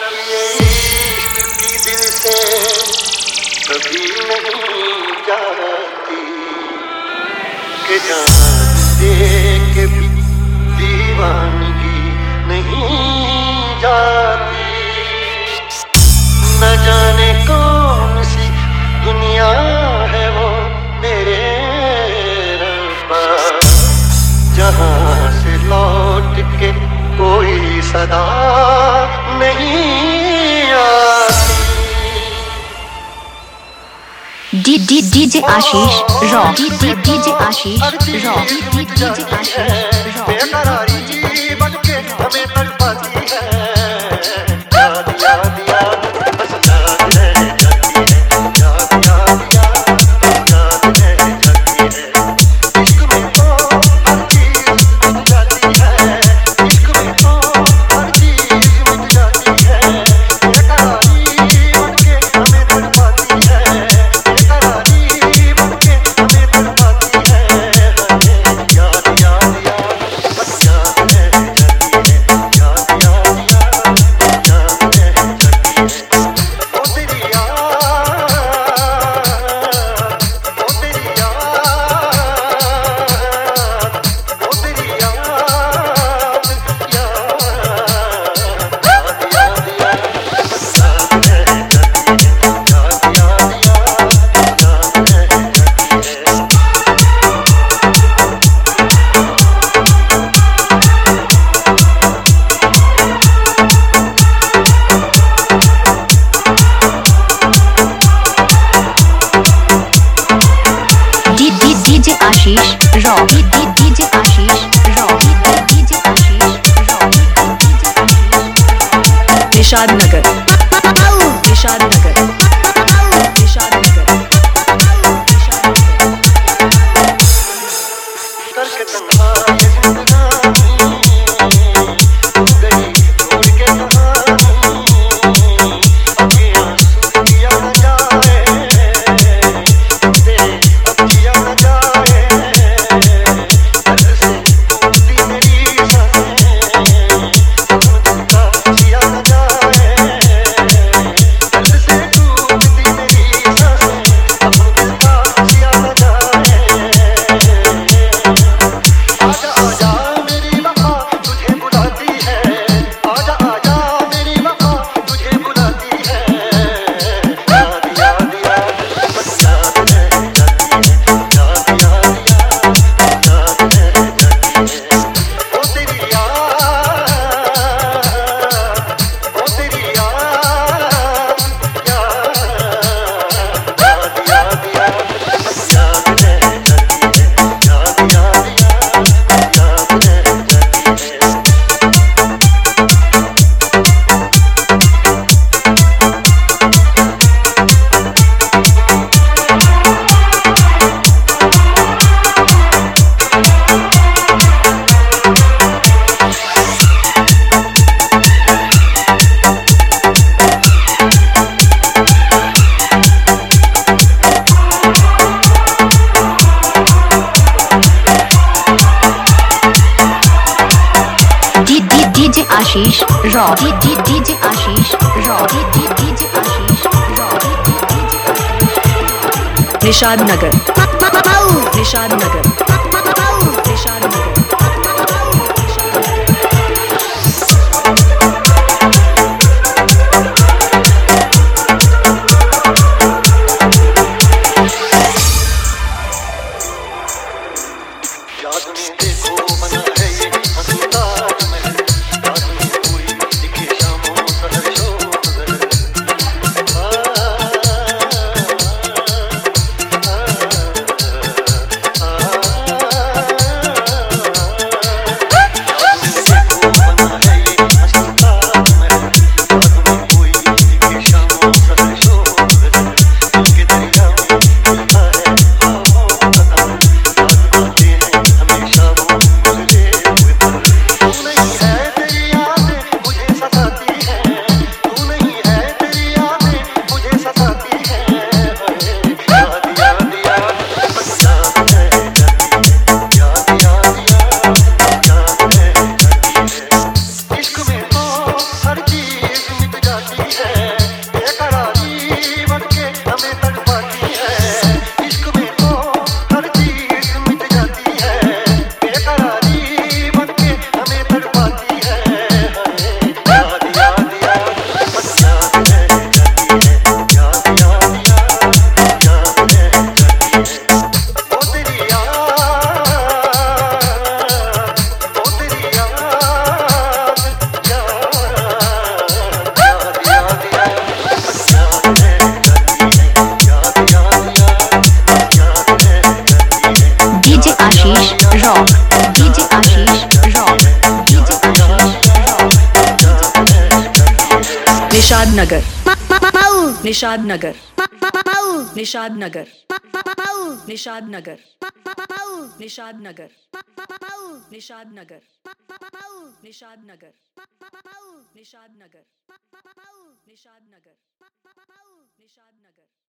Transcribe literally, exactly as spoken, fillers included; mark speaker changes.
Speaker 1: ये इश्क की दिल से कभी नहीं जाती कि जान दे के भी दीवानगी नहीं जाती। न जाने कौन सी दुनिया है वो मेरे रब्बा, जहाँ से लौट के कोई सदा नहीं आती।
Speaker 2: D D DJ Ashish rock D D DJ Ashish rock D D DJ Ashish rock
Speaker 1: बेकरारी बनके हमें तड़पाती है। याद याद याद बस याद है जाती है, याद याद याद याद है जाती है। इश्क में तो हर चीज मिट जाती है, इश्क में तो हर चीज मिट जाती है। बेकरारी बनके हमें तड़पाती है, बेकरारी बनके हमें तड़पाती है। याद याद याद बस याद है जाती है, याद याद याद याद है जाती है। ओ तेरी याद, ओ तेरी याद, ओ तेरी याद, याद याद याद याद बस याद है जाती है, याद याद याद याद है जाती है।
Speaker 2: D D DJ Ashish rock D D DJ Ashish rock D D DJ Ashish rock D D DJ Ashish. Nishad Nagar Nishad Nagar Nishad Nagar Nishad Nagar.
Speaker 1: करके तन्हा ये जिंदगानी तू गई छोड़ के कहानी, अब ये आंसू पिया न जाए, तेरे अब जिया न जाए। दर्द से टूटती मेरी सांसें, अब मुझका जिया न जाए। दर्द से टूटती मेरी सांसें, अब मुझका जिया न जाए। आजा आजा मेरी वफा तुझे बुलाती है, आजा आजा मेरी वफा तुझे बुलाती है। याद याद याद बस याद है जाती है, याद याद याद याद है जाती है। ओ तेरी याद, ओ तेरी याद, याद याद याद याद बस याद है जाती है, याद याद याद याद है जाती है।
Speaker 2: D D DJ Ashish rock D D DJ Ashish rock D D DJ Ashish rock D D DJ Ashish. Nishad Nagar Nishad Nagar Nishad Nagar.
Speaker 1: याद में देखो बना है ये हंसी ताजमहल, याद में कोई दिखे शामों सहर शोर। आ, आ, आ, आ, जाती है, बेकरारी बनके हमें तड़पाती है। इश्क में तो हर चीज मिट जाती है, बेकरारी बनके हमें तड़पाती है। याद याद याद बस याद रह जाती है, याद याद याद याद रह जाती है। ओ तेरी याद, ओ तेरी याद, याद याद याद याद बस याद रह जाती है, याद याद याद याद रह जाती है।
Speaker 2: DJ Ashish rock, DJ Ashish rock, DJ Ashish rock. Nishad Nagar, Nishad Nagar, Nishad Nagar, Nishad Nagar, Nishad Nagar, Nishad Nagar, Nishad Nagar, Nishad Nagar, Nishad Nagar, Nishad Nagar, Nishad नगर।